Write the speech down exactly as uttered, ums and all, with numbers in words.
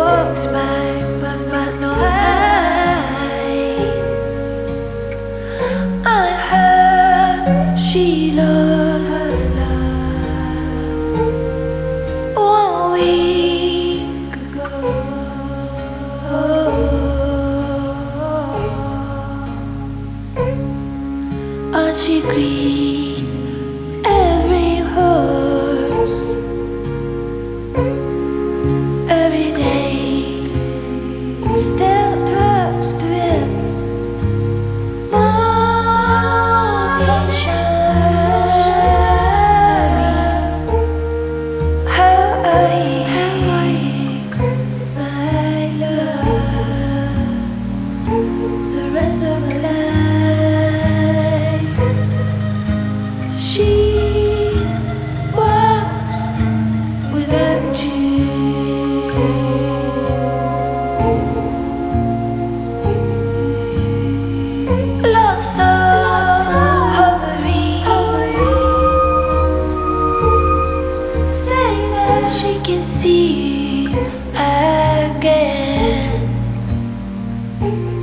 walks by, but but no I I heard she lost her love one week ago. And she greets every horse every day, still talks to him. More sunshine, how are you, my love, the rest of my life. She walks without you. Lost soul, hovering, say that she can see you again.